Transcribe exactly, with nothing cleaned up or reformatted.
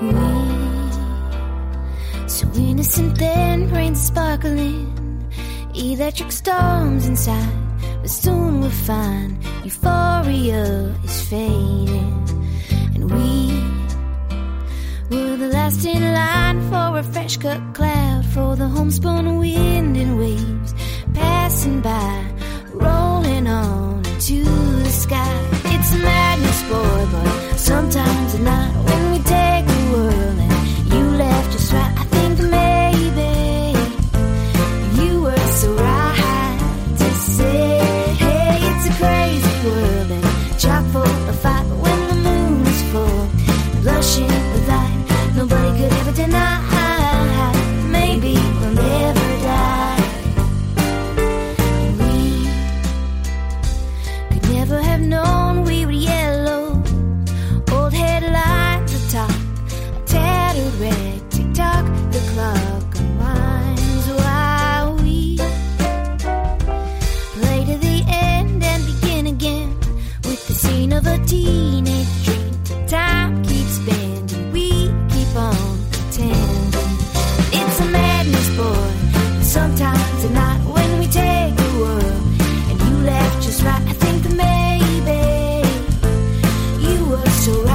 So innocent then, brains sparkling, electric storms inside, but soon we'll find euphoria is fading. And we were the last in line for a fresh cut cloud, for the homespun wind and waves passing by, rolling on into the sky. It's madness, boy, but sometimes at night when we take the world and you left just right, I think maybe you were so right to say, hey, it's a crazy world and chock full of fight, but when the moon is full, blushing with light, nobody could ever deny. Maybe we'll never die. We could never have known we were yellow, old headlights atop a tattered red tick-tock, the clock unwinds while we play to the end and begin again with the scene of a teenage dream. Time keeps bending, we keep on pretending. It's a madness, boy, and sometimes at night when we take the world and you left just right, I think that maybe you were so right.